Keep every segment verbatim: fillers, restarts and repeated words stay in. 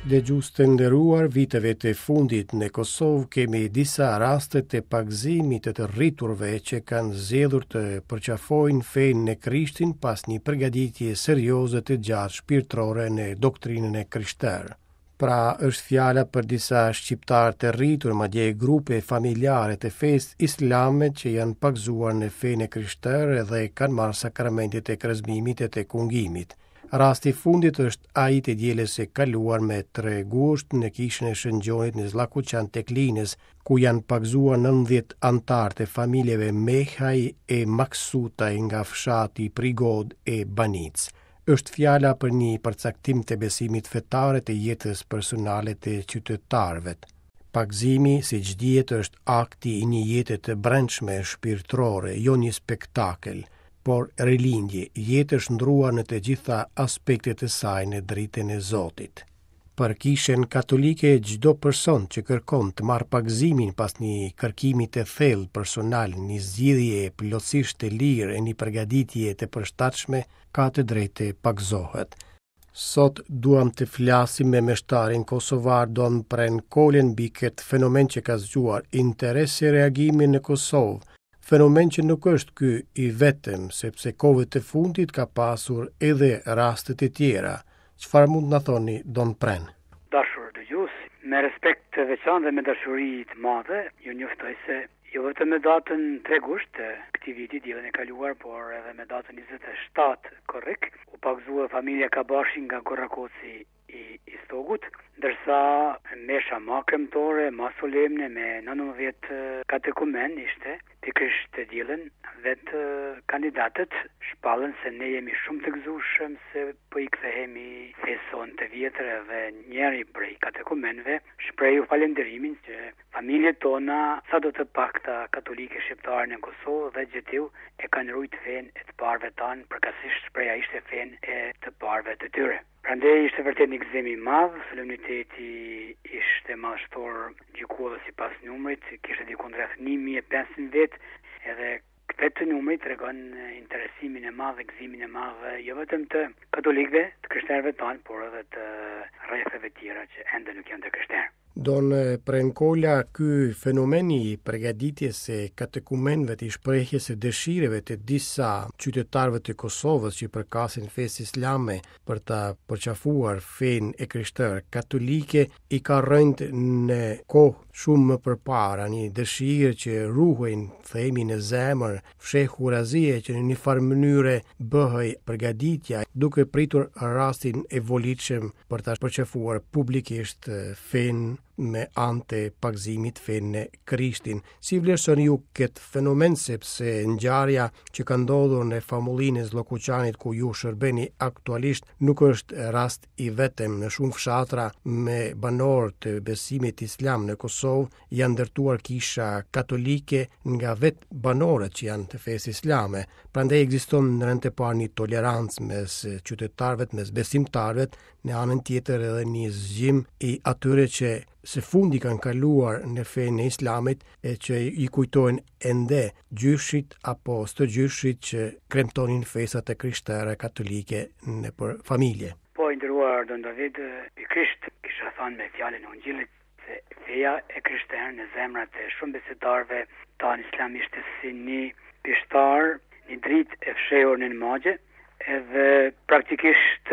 Dëgjues të nderuar, viteve të fundit në Kosovë kemi disa raste të pagëzimit të të rriturve që kanë zgjedhur të përqafojnë fenë në Krishtin pas një përgatitje serioze të gjatë shpirtërore në doktrinën e krishterë. Pra është fjala për disa shqiptarë të rritur, madje grupe familjare të fesë islame që janë pagëzuar në fenë krishtere dhe kanë marrë sakramentet e krezmimit e të kungimit. Rasti fundit është ai të dielës së kaluar me tre gusht në kishën e Shëngjonit në Zllakuqan tek Linës, ku janë pagëzuar nëntëdhjetë antar të familjeve Mehaj e Maksutaj nga fshati Prigod e Banic. Është fjala për një përcaktim të besimit fetare të jetës personale të qytetarëve. Pagëzimi, siç dihet, është akti i një jete të brendshme shpirtërore, jo një spektakël, por rilindje, jetë është ndruar në të gjitha aspektet e saj në dritën e Zotit. Për kishën katolike, çdo person që kërkon të marrë pagëzimin pas një kërkimi të thellë personal, një zgjidhje plotësisht të lirë e një përgatitje të përshtatshme, ka të drejtë të pagëzohet. Sot duam të flasim me meshtarin kosovar Don Pren Kolën mbi këtë fenomen që ka zgjuar interes e reagimin në Kosovë, fenomen që nuk është ky i vetëm, sepse kohët të fundit ka pasur edhe raste të tjera. Çfarë mund na thoni, Don Pren? Dashur dëgjues, me respekt të veçantë dhe me dashuri të madhe, ju njoftoj se jo vetëm me datën tre gusht të këtij viti diellin e kaluar, por edhe me datën njëzet e shtatë korrik, u pagëzua familja Kabashi nga Gorakoci i, i Stogut, ndërsa mesha ma kremtore, ma solemne me nëntëdhjetë katekumen ishte, pikërisht të diellin, vetë kandidatët shpallën se ne jemi shumë të gëzueshëm se po i kthehemi feson të vjetër dhe njëri prej katekumenëve shprehu falënderimin që familjet tona, sa do të pakta katolike shqiptare në Kosovë dhe Gjetiu e kanë ruajtur fenë e të parëve tanë, përkatësisht shpreha ishte fenë e të parëve të tyre. Prandaj ishte vërtet një gëzim i madh, solemniteti ishte madhështor, gjykuar sipas numrit, kishte diku rreth një mijë e pesëqind vet, edhe këtë numri tregon interesimin e madh, gëzimin e madh jo vetëm të katolikëve, të krishterëve tanë, por edhe të rrethave tjera që ende nuk janë të krishterë. Don Pren Kola, ky fenomeni i përgatitjes së katekumenëve të shprehjes së dëshireve të disa qytetarëve të Kosovës që përkasin fesë islame për ta përqafuar fenë e krishterë katolike i ka rënë në kohë shumë më përpara një dëshirë që ruhejnë themi në zemër, fshehurazie që në një farë mënyre bëhej përgatitja duke pritur rastin e volitshëm për ta përqafuar publikisht fenë me anë të pagëzimit fenë në Krishtin. Si vlerësoni ju këtë fenomen, sepse ngjarja që ka ndodhur në famullinë e Zllakuqanit ku ju shërbeni aktualisht nuk është rast i vetëm. Në shumë fshatra me banorë të besimit islam në Kosovë janë ndërtuar kisha katolike nga vetë banorët që janë të fesë islame. Prandaj ekziston në rënd të parë një tolerancë mes qytetarëve, mes besimtarëve, në anën tjetër edhe një zgjim i atyre që së fundi kanë kaluar në fenë e islamit e që i kujtojnë ende gjyshit apo së gjyshit që kremtonin fesat e krishtere katolike në për familje. Po, i nderuar Don David, pikërisht kisha thënë me fjalën e Ungjillit se feja e krishterë në zemrat e shumë besimtarëve tanë islamisht si një pishtar, një dritë e fshehur në magje, edhe praktikisht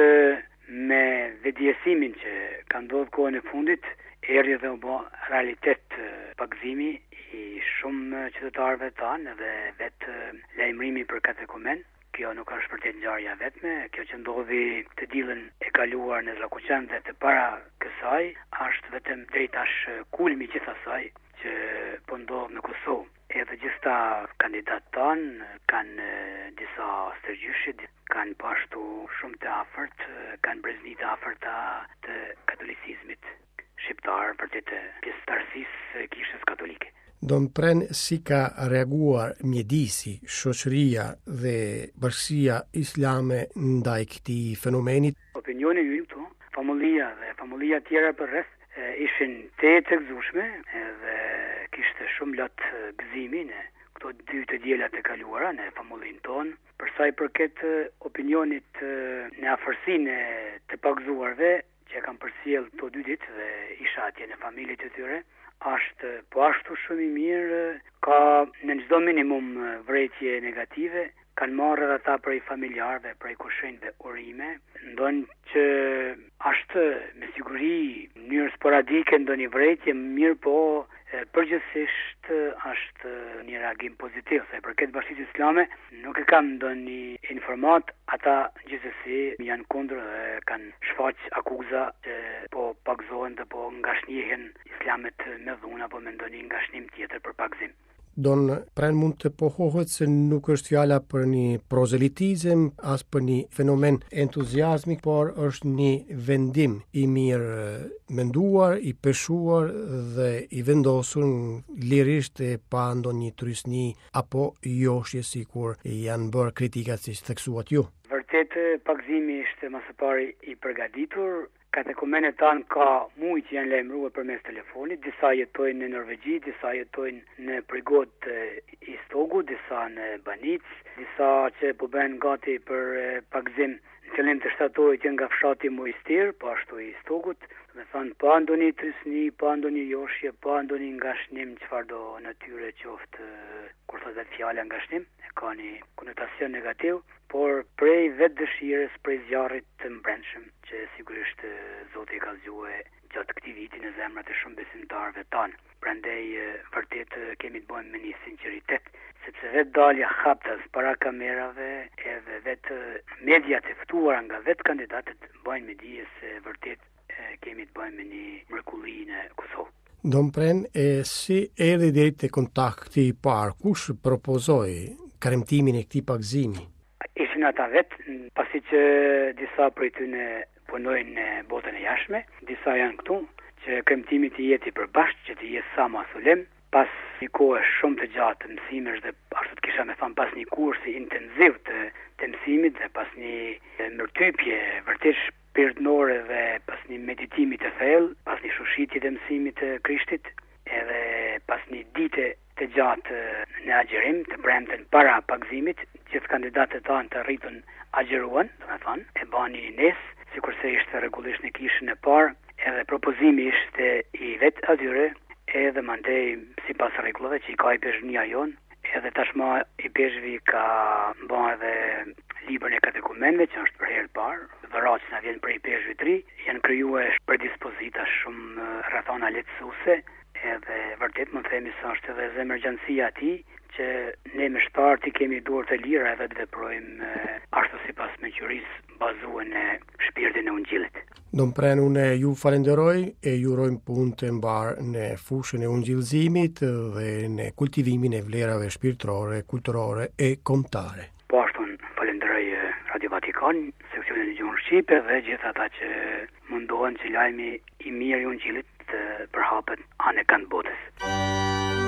me vetëdijesimin që ka ndodhur kohën e fundit, erdhi dhe u bë realitet pagëzimi i shumë qytetarëve tanë dhe vetë lajmërimi për katekumen. Kjo nuk është vërtet ngjarja vetme, kjo që ndodhi të diellin e kaluar në Zllakuqan dhe të para kësaj është vetëm deri tash kulmi i gjithë asaj që po ndodh në Kosovë. Edhe gjithta kandidatë tanë kanë disa stërgjyshit, kanë pashtu shumë të afërt, kanë brezni të afërta të katolicizmit shqiptar për të pjesëtarësisë kishës katolike. Don Pren, si ka reaguar mjedisi, shoqëria dhe bashkia islame ndaj këtij fenomeni? Opinioni im këtu, familja dhe familja tjera për rreth ishin të të gëzueshme edhe kishte shumë lot gëzimi në këto dy të diela të kaluara në familjen tonë. Për sa i përket opinionit në afërsinë të pagëzuarve, që që kam përcjell këto dy ditë dhe isha atje në familjet e tyre, është po ashtu shumë i mirë, ka në çdo minimum vërejtje negative, kanë marrë edhe ata prej familjarëve, prej kushinjve urime, ndonë që është me siguri në mënyrë sporadike ndonjë vërejtje, mirë po përgjithsisht është një reagim pozitiv, se për këtë Bashkisë Islame nuk e kam ndonjë informat, ata gjithsesi janë kundër dhe kanë shfaq akuza që po pagzohen dhe po ngashnihen islamet me dhunë apo me ndonjë ngashnim tjetër për pagzim. Don pren mund të pohohet se nuk është fjala për një prozelitizëm, as për një fenomen entuziazmik, por është një vendim i mirë menduar, i peshuar dhe i vendosur lirisht e pa ndonjë trysni apo joshje sikur janë bërë kritikat si theksuat ju. Vërtet pagzimi ishte më së pari i përgatitur. Katekumenet tanë ka mujt që janë lajmëruar përmes telefonit, disa jetojnë në Norvegji, disa jetojnë në Prigot i Stogut, disa në Banic, disa që po bëhen gati për pagzim në fillim të shtatorit janë nga fshati Moistir, po ashtu i Stogut, me thënë pa ndonjë trysni, pa ndonjë joshje, pa ndonjë ngashnim çfarëdo natyre qoftë, kur thotë fjala ngashnim, e ka një konotacion negativ, por prej vetë dëshirës, prej zjarrit të mbrëmshëm, që sigurisht Zoti ka zgjuar gjatë këtij viti në zemrat e shumë besimtarëve tanë. Prandaj vërtet kemi të bëjmë me një sinqeritet, sepse vetë dalja haptas para kamerave edhe vetë mediat e ftuara nga vetë kandidatët bojnë me dije se vërtet kemi të bëjmë me një mrekulli në Kosovë. Do më pren, e si erdhi deri te kontakti i parë, kush propozoi kremtimin e këtij pagzimi? Ishin ata vetë, pasi që disa prej tyre punojnë në botën e jashtme, disa janë këtu, që kremtimi të jetë i përbashkët, që të jetë sa më sulem, pas një kohë shumë të gjatë të mësimesh dhe ashtu të kisha me thënë pas një kursi intenziv të, të mësimit dhe pas një mërtypje vërtet shpirtënore dhe pas një meditimi të thellë, pas një shushitje të mësimit të Krishtit, edhe pas një dite të gjatë në agjerim, të premten para pagzimit, gjithë kandidatët tanë të rritën agjeruan, do me thonë, e bani nes, sikurse ishte rregullisht në kishën e parë, edhe propozimi ishte i vetë atyre, edhe mandej sipas rregullave që i ka i peshvnia jonë, edhe tashma i peshvi ka bën edhe librin e katekumenëve që është për herë të parë, dhuratë që na vjen për i peshvi të ri, janë krijuar predispozita shumë rrethana lehtësuese, edhe vërtet mund të themi se është edhe zemërgjancia e tij që ne me shtarti kemi dorë të lira edhe të veprojmë ashtu sipas mençurisë bazuar në shpirtin e Ungjillit. Do më pren, unë ju falenderoj e ju urojmë punë të mbarë në fushën e ungjillëzimit dhe në kultivimin e vlerave shpirtërore, kulturore e kombëtare. Po ashtu falenderoj Radio Vatikan, seksionin e gjuhës shqipe dhe gjithë ata që mundohen që lajmi i mirë i Ungjillit të përhapet anë e kanë botës.